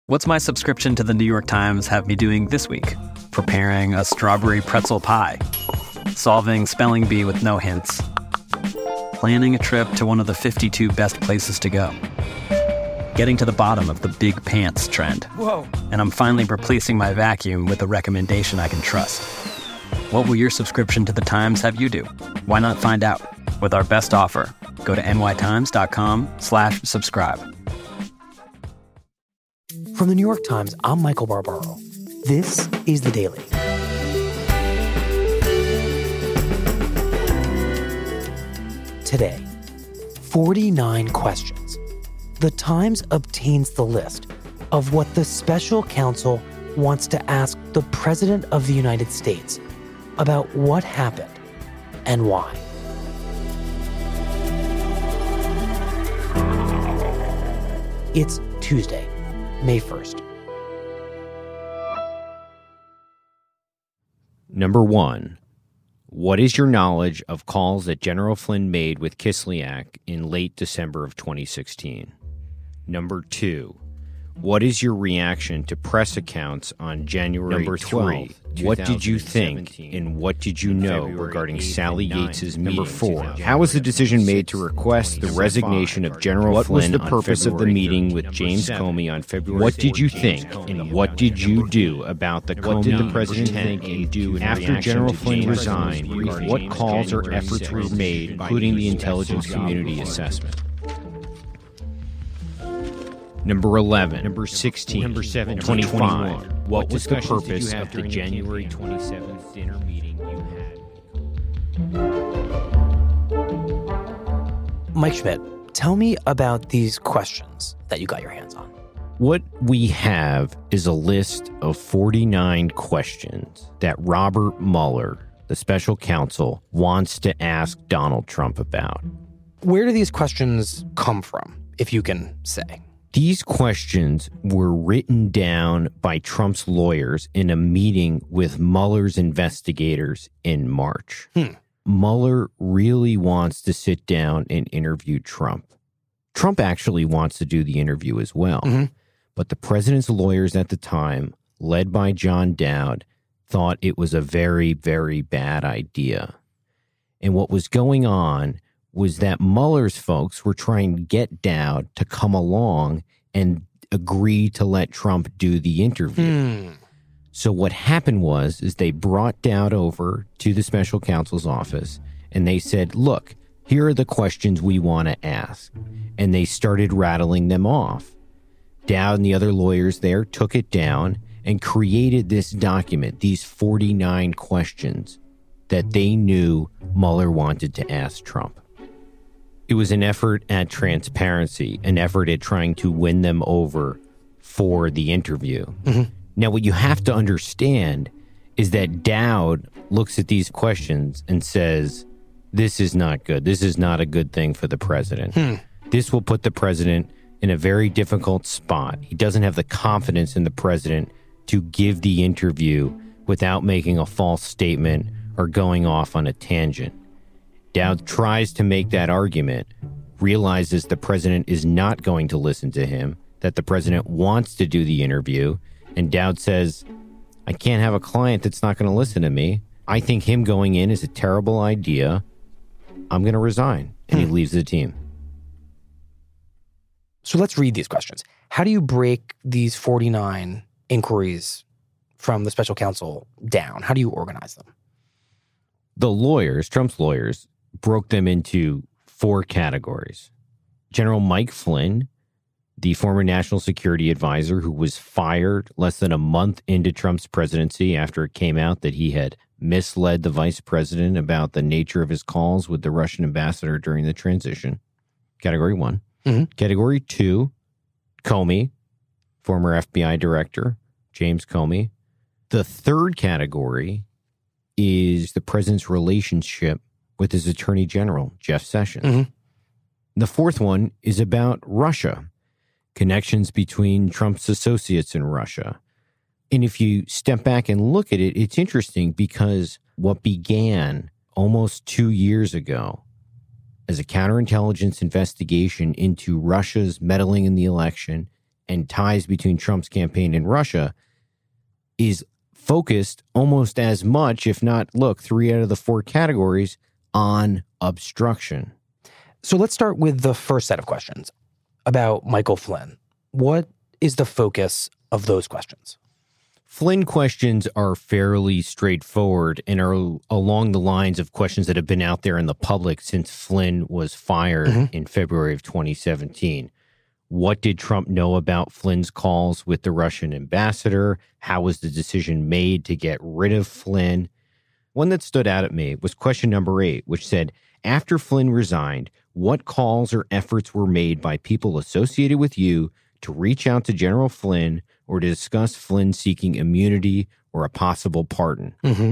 What's my subscription to the New York Times have me doing this week? Preparing a strawberry pretzel pie, solving spelling bee with no hints, planning a trip to one of the 52 best places to go, getting to the bottom of the big pants trend. Whoa. And I'm finally replacing my vacuum with a recommendation I can trust. What will your subscription to the Times have you do? Why not find out? With our best offer, go to nytimes.com/subscribe. From the New York Times, I'm Michael Barbaro. This is The Daily. Today, 49 questions. The Times obtains the list of what the special counsel wants to ask the President of the United States about what happened and why. It's Tuesday, May 1st. Number 1. What is your knowledge of calls that General Flynn made with Kislyak in late December of 2016? Number 2. What is your reaction to press accounts on January 12th? What did you think and what did you know regarding Sally Yates's meeting? Number 4. How was the decision made to request the resignation of General Flynn? What was the purpose of the meeting with James Comey on February 14th? What did you think and what did you do about the Comey? What did the president think and do after General Flynn resigned? What calls or efforts were made, including the intelligence community assessment? Number 11, number 16, number 17, 25. What was the purpose of the January 27th dinner meeting you had? Mike Schmidt, tell me about these questions that you got your hands on. What we have is a list of 49 questions that Robert Mueller, the special counsel, wants to ask Donald Trump about. Where do these questions come from, if you can say? These questions were written down by Trump's lawyers in a meeting with Mueller's investigators in March. Mueller really wants to sit down and interview Trump. Trump actually wants to do the interview as well. But the president's lawyers at the time, led by John Dowd, thought it was a very, very bad idea. And what was going on was that Mueller's folks were trying to get Dowd to come along and agree to let Trump do the interview. So what happened was they brought Dowd over to the special counsel's office and they said, look, here are the questions we want to ask. And they started rattling them off. Dowd and the other lawyers there took it down and created this document, these 49 questions that they knew Mueller wanted to ask Trump. It was an effort at transparency, an effort at trying to win them over for the interview. Now, what you have to understand is that Dowd looks at these questions and says, this is not good. This is not a good thing for the president. This will put the president in a very difficult spot. He doesn't have the confidence in the president to give the interview without making a false statement or going off on a tangent. Dowd tries to make that argument, realizes the president is not going to listen to him, that the president wants to do the interview, and Dowd says, I can't have a client that's not going to listen to me. I think him going in is a terrible idea. I'm going to resign. And he leaves the team. So let's read these questions. How do you break these 49 inquiries from the special counsel down? How do you organize them? The lawyers, Trump's lawyers, broke them into 4 categories. General Mike Flynn, the former national security advisor who was fired less than a month into Trump's presidency after it came out that he had misled the vice president about the nature of his calls with the Russian ambassador during the transition. Category 1. Category 2, Comey, former FBI director, James Comey. The third category is the president's relationship with his attorney general, Jeff Sessions. The fourth one is about Russia, connections between Trump's associates in Russia. And if you step back and look at it, it's interesting because what began almost 2 years ago as a counterintelligence investigation into Russia's meddling in the election and ties between Trump's campaign and Russia is focused almost as much, if not, 3 out of the 4 categories on obstruction. So let's start with the first set of questions about Michael Flynn. What is the focus of those questions? Flynn questions are fairly straightforward and are along the lines of questions that have been out there in the public since Flynn was fired in February of 2017. What did Trump know about Flynn's calls with the Russian ambassador? How was the decision made to get rid of Flynn? One that stood out at me was question number 8, which said, after Flynn resigned, what calls or efforts were made by people associated with you to reach out to General Flynn or to discuss Flynn seeking immunity or a possible pardon?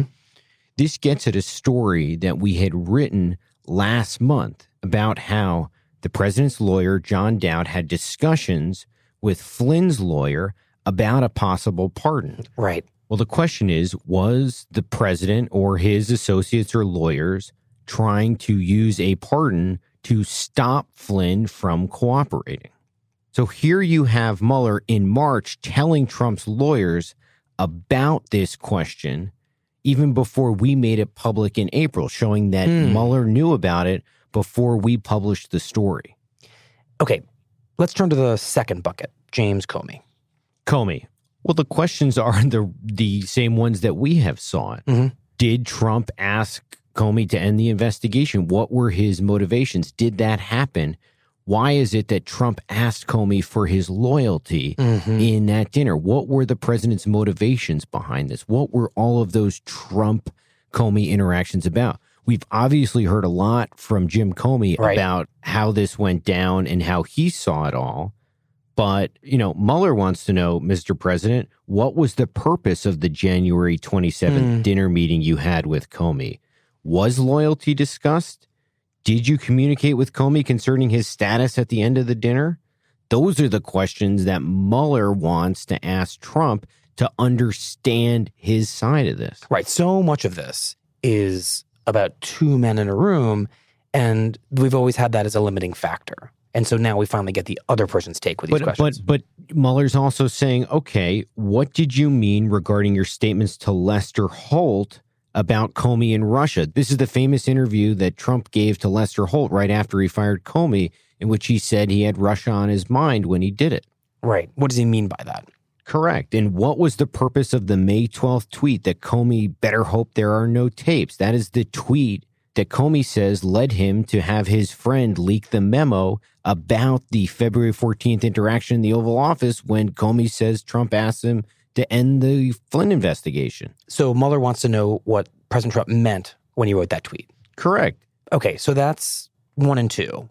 This gets at a story that we had written last month about how the president's lawyer, John Dowd, had discussions with Flynn's lawyer about a possible pardon. Right. Well, the question is, was the president or his associates or lawyers trying to use a pardon to stop Flynn from cooperating? So here you have Mueller in March telling Trump's lawyers about this question even before we made it public in April, showing that Mueller knew about it before we published the story. Okay, let's turn to the second bucket, James Comey. Comey. Well, the questions are the same ones that we have sought. Did Trump ask Comey to end the investigation? What were his motivations? Did that happen? Why is it that Trump asked Comey for his loyalty in that dinner? What were the president's motivations behind this? What were all of those Trump-Comey interactions about? We've obviously heard a lot from Jim Comey about how this went down and how he saw it all. But, Mueller wants to know, Mr. President, what was the purpose of the January 27th dinner meeting you had with Comey? Was loyalty discussed? Did you communicate with Comey concerning his status at the end of the dinner? Those are the questions that Mueller wants to ask Trump to understand his side of this. Right. So much of this is about 2 men in a room, and we've always had that as a limiting factor. And so now we finally get the other person's take with these questions. But Mueller's also saying, okay, what did you mean regarding your statements to Lester Holt about Comey and Russia? This is the famous interview that Trump gave to Lester Holt right after he fired Comey, in which he said he had Russia on his mind when he did it. Right. What does he mean by that? Correct. And what was the purpose of the May 12th tweet that Comey better hope there are no tapes? That is the tweet that Comey says led him to have his friend leak the memo about the February 14th interaction in the Oval Office when Comey says Trump asked him to end the Flynn investigation. So Mueller wants to know what President Trump meant when he wrote that tweet. Correct. Okay, so that's 1 and 2.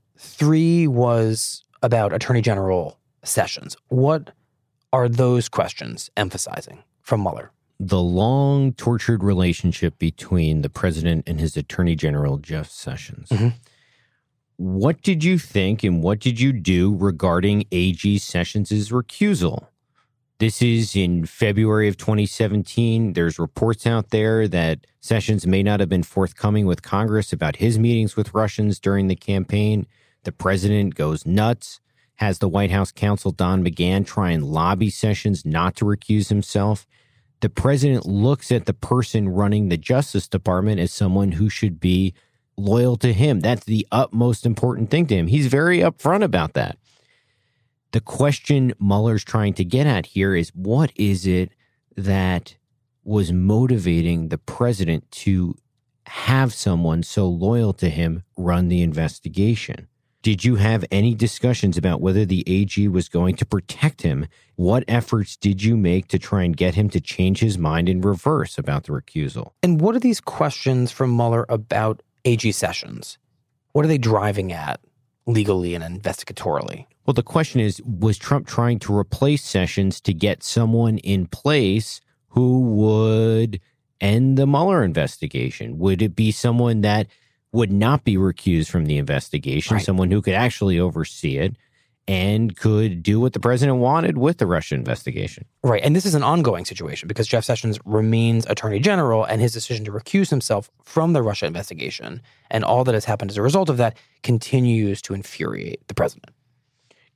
3 was about Attorney General Sessions. What are those questions emphasizing from Mueller? The long, tortured relationship between the president and his Attorney General, Jeff Sessions. What did you think and what did you do regarding AG Sessions' recusal? This is in February of 2017. There's reports out there that Sessions may not have been forthcoming with Congress about his meetings with Russians during the campaign. The president goes nuts, has the White House counsel Don McGahn try and lobby Sessions not to recuse himself. The president looks at the person running the Justice Department as someone who should be loyal to him. That's the utmost important thing to him. He's very upfront about that. The question Mueller's trying to get at here is, what is it that was motivating the president to have someone so loyal to him run the investigation? Did you have any discussions about whether the AG was going to protect him? What efforts did you make to try and get him to change his mind in reverse about the recusal? And what are these questions from Mueller about AG Sessions? What are they driving at legally and investigatorily? Well, the question is, was Trump trying to replace Sessions to get someone in place who would end the Mueller investigation? Would it be someone that would not be recused from the investigation, someone who could actually oversee it and could do what the president wanted with the Russia investigation? Right. And this is an ongoing situation because Jeff Sessions remains Attorney General, and his decision to recuse himself from the Russia investigation and all that has happened as a result of that continues to infuriate the president.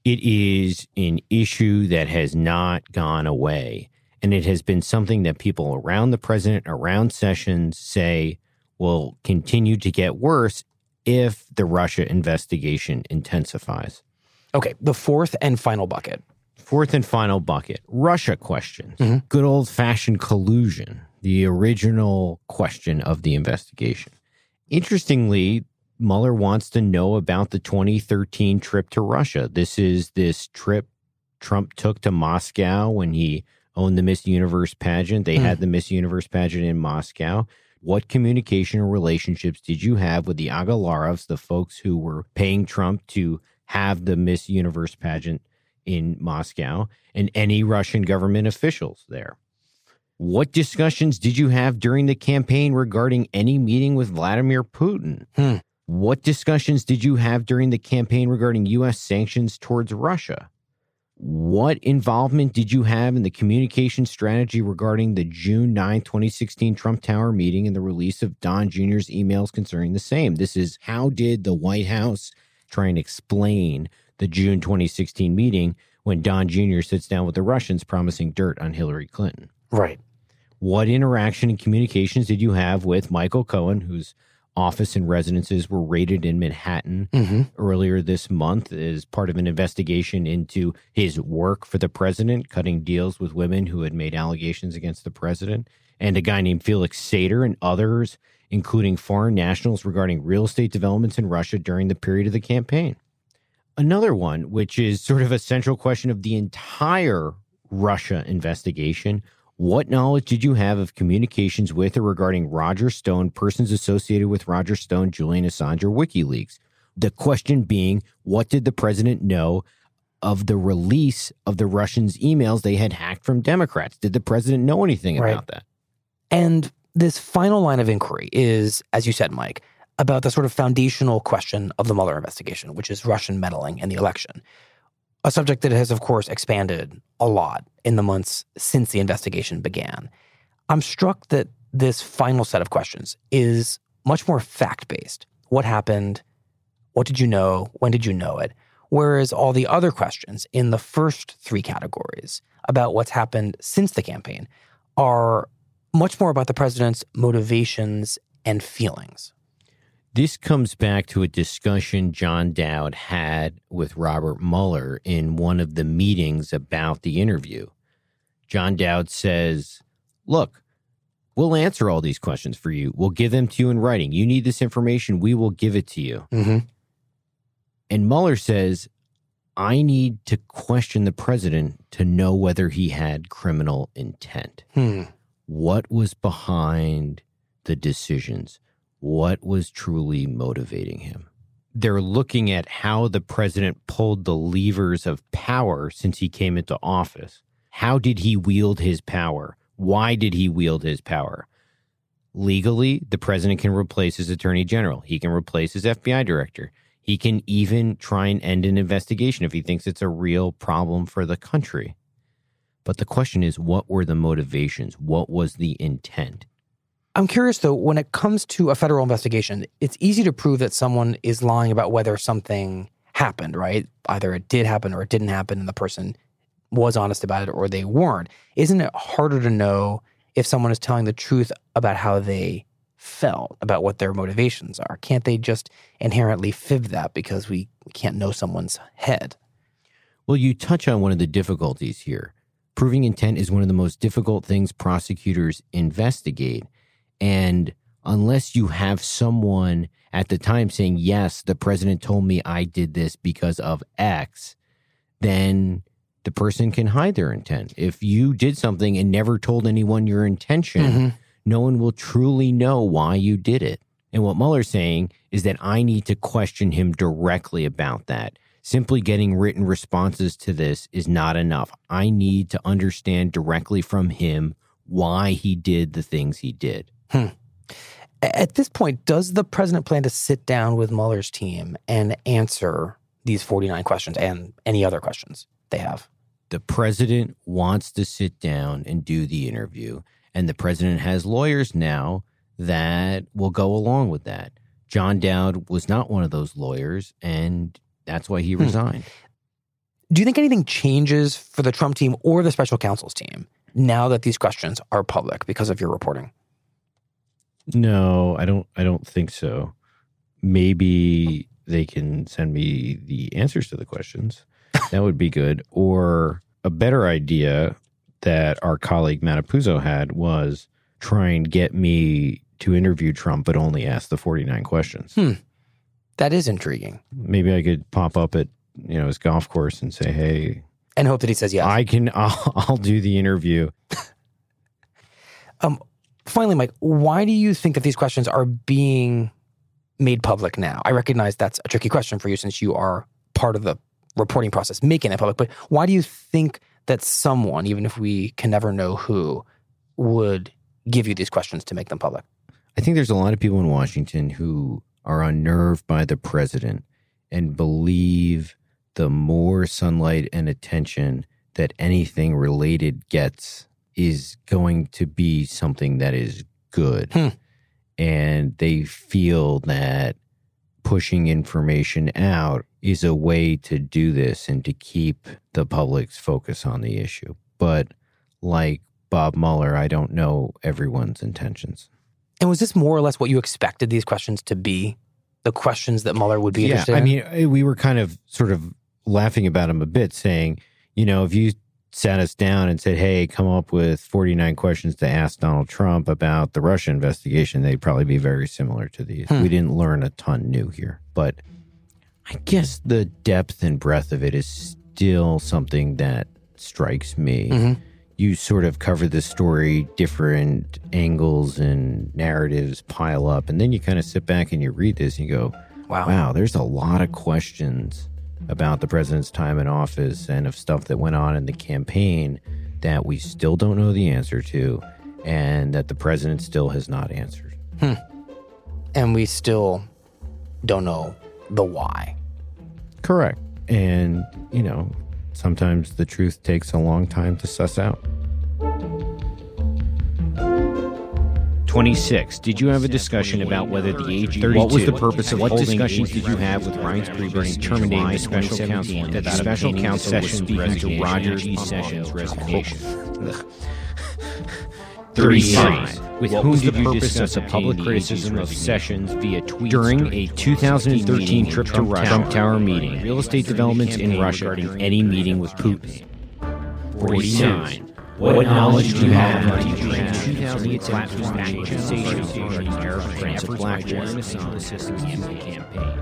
It is an issue that has not gone away. And it has been something that people around the president, around Sessions, say will continue to get worse if the Russia investigation intensifies. Okay, the fourth and final bucket. Fourth and final bucket, Russia questions. Good old-fashioned collusion, the original question of the investigation. Interestingly, Mueller wants to know about the 2013 trip to Russia. This is this trip Trump took to Moscow when he owned the Miss Universe pageant. They had the Miss Universe pageant in Moscow. What communication or relationships did you have with the Agalarovs, the folks who were paying Trump to have the Miss Universe pageant in Moscow, and any Russian government officials there? What discussions did you have during the campaign regarding any meeting with Vladimir Putin? What discussions did you have during the campaign regarding U.S. sanctions towards Russia? What involvement did you have in the communication strategy regarding the June 9, 2016 Trump Tower meeting and the release of Don Jr.'s emails concerning the same? This is how did the White House try and explain the June 2016 meeting when Don Jr. sits down with the Russians promising dirt on Hillary Clinton? Right. What interaction and communications did you have with Michael Cohen, whose office and residences were raided in Manhattan earlier this month as part of an investigation into his work for the president, cutting deals with women who had made allegations against the president, and a guy named Felix Sater and others, including foreign nationals, regarding real estate developments in Russia during the period of the campaign? Another one, which is sort of a central question of the entire Russia investigation: what knowledge did you have of communications with or regarding Roger Stone, persons associated with Roger Stone, Julian Assange, or WikiLeaks? The question being, what did the president know of the release of the Russians' emails they had hacked from Democrats? Did the president know anything about that? And this final line of inquiry is, as you said, Mike, about the sort of foundational question of the Mueller investigation, which is Russian meddling in the election. A subject that has, of course, expanded a lot in the months since the investigation began. I'm struck that this final set of questions is much more fact-based. What happened? What did you know? When did you know it? Whereas all the other questions in the first three categories about what's happened since the campaign are much more about the president's motivations and feelings. This comes back to a discussion John Dowd had with Robert Mueller in one of the meetings about the interview. John Dowd says, look, we'll answer all these questions for you. We'll give them to you in writing. You need this information. We will give it to you. And Mueller says, I need to question the president to know whether he had criminal intent. What was behind the decisions? What was truly motivating him? They're looking at how the president pulled the levers of power since he came into office. How did he wield his power? Why did he wield his power? Legally, the president can replace his attorney general. He can replace his FBI director. He can even try and end an investigation if he thinks it's a real problem for the country. But the question is, what were the motivations? What was the intent? I'm curious, though, when it comes to a federal investigation, it's easy to prove that someone is lying about whether something happened, right? Either it did happen or it didn't happen and the person was honest about it or they weren't. Isn't it harder to know if someone is telling the truth about how they felt, about what their motivations are? Can't they just inherently fib that because we can't know someone's head? Well, you touch on one of the difficulties here. Proving intent is one of the most difficult things prosecutors investigate. And unless you have someone at the time saying, yes, the president told me I did this because of X, then the person can hide their intent. If you did something and never told anyone your intention, no one will truly know why you did it. And what Mueller's saying is that I need to question him directly about that. Simply getting written responses to this is not enough. I need to understand directly from him why he did the things he did. At this point, does the president plan to sit down with Mueller's team and answer these 49 questions and any other questions they have? The president wants to sit down and do the interview, and the president has lawyers now that will go along with that. John Dowd was not one of those lawyers, and that's why he resigned. Do you think anything changes for the Trump team or the special counsel's team now that these questions are public because of your reporting? No, I don't think so. Maybe they can send me the answers to the questions. That would be good. Or a better idea that our colleague Matapuzzo had was try and get me to interview Trump, but only ask the 49 questions. That is intriguing. Maybe I could pop up at his golf course and say, hey, and hope that he says yes. I'll do the interview. Finally, Mike, why do you think that these questions are being made public now? I recognize that's a tricky question for you since you are part of the reporting process, making it public. But why do you think that someone, even if we can never know who, would give you these questions to make them public? I think there's a lot of people in Washington who are unnerved by the president and believe the more sunlight and attention that anything related gets is going to be something that is good. And they feel that pushing information out is a way to do this and to keep the public's focus on the issue. But like Bob Mueller, I don't know everyone's intentions. And was this more or less what you expected these questions to be? The questions that Mueller would be interested in? I mean, we were kind of sort of laughing about him a bit, saying, if you sat us down and said, hey, come up with 49 questions to ask Donald Trump about the Russia investigation, they'd probably be very similar to these. We didn't learn a ton new here. But I guess the depth and breadth of it is still something that strikes me. You sort of cover the story, different angles and narratives pile up, and then you kind of sit back and you read this and you go, wow, there's a lot of questions about the president's time in office and of stuff that went on in the campaign that we still don't know the answer to and that the president still has not answered. And we still don't know the why. Correct. And, sometimes the truth takes a long time to suss out. 26. Did you have a discussion about whether the AG... 32. What was the purpose of what discussions did you have with Reince Priebus terminating the special counsel that the special counsel was speaking to Roger E. Sessions' resignation? 35. With whom did you discuss a public criticism of Sessions via tweets during a 2013 trip to Russia? Trump Tower meeting. Real estate developments in Russia regarding any meeting with Putin. 49. What knowledge do you have about the 2008 accusations regarding Arab France of Blackwater assisting in the campaign?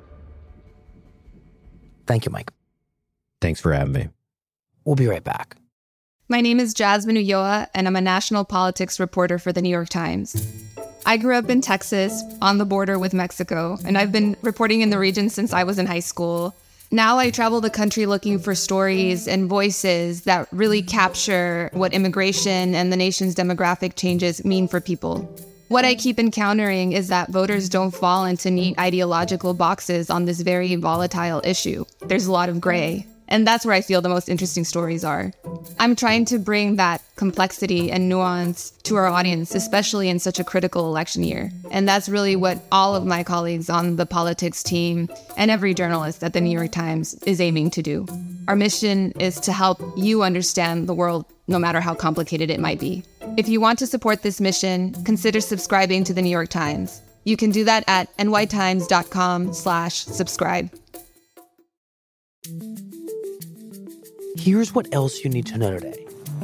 Thank you, Mike. Thanks for having me. We'll be right back. My name is Jasmine Ulloa, and I'm a national politics reporter for The New York Times. I grew up in Texas, on the border with Mexico, and I've been reporting in the region since I was in high school. Now I travel the country looking for stories and voices that really capture what immigration and the nation's demographic changes mean for people. What I keep encountering is that voters don't fall into neat ideological boxes on this very volatile issue. There's a lot of gray. And that's where I feel the most interesting stories are. I'm trying to bring that complexity and nuance to our audience, especially in such a critical election year. And that's really what all of my colleagues on the politics team and every journalist at the New York Times is aiming to do. Our mission is to help you understand the world, no matter how complicated it might be. If you want to support this mission, consider subscribing to the New York Times. You can do that at nytimes.com/subscribe. Here's what else you need to know today.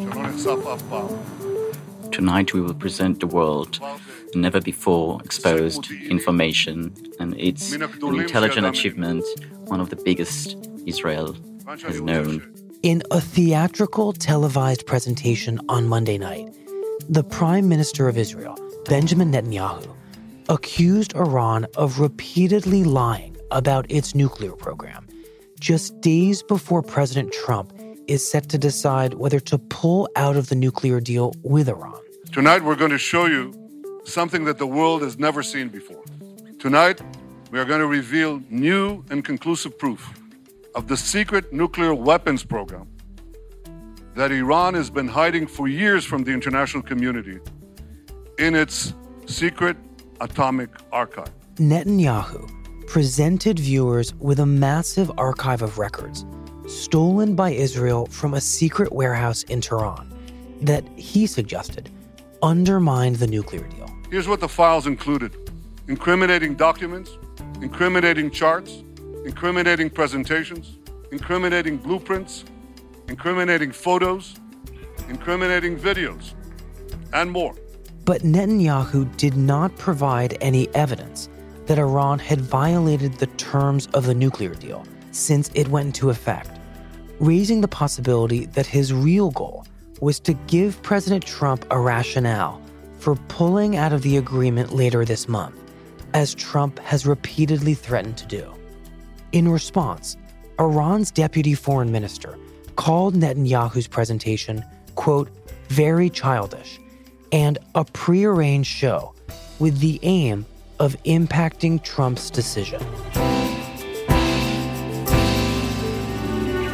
Tonight we will present the world never before exposed information, and it's an intelligent achievement, one of the biggest Israel has known. In a theatrical televised presentation on Monday night, the Prime Minister of Israel, Benjamin Netanyahu, accused Iran of repeatedly lying about its nuclear program, just days before President Trump is set to decide whether to pull out of the nuclear deal with Iran. Tonight, we're going to show you something that the world has never seen before. Tonight, we are going to reveal new and conclusive proof of the secret nuclear weapons program that Iran has been hiding for years from the international community in its secret atomic archive. Netanyahu presented viewers with a massive archive of records stolen by Israel from a secret warehouse in Tehran that he suggested undermined the nuclear deal. Here's what the files included: incriminating documents, incriminating charts, incriminating presentations, incriminating blueprints, incriminating photos, incriminating videos, and more. But Netanyahu did not provide any evidence that Iran had violated the terms of the nuclear deal since it went into effect, raising the possibility that his real goal was to give President Trump a rationale for pulling out of the agreement later this month, as Trump has repeatedly threatened to do. In response, Iran's deputy foreign minister called Netanyahu's presentation, quote, very childish and a prearranged show with the aim of impacting Trump's decision.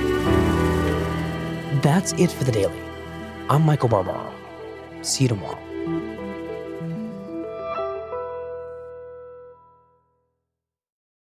That's it for The Daily. I'm Michael Barbaro. See you tomorrow.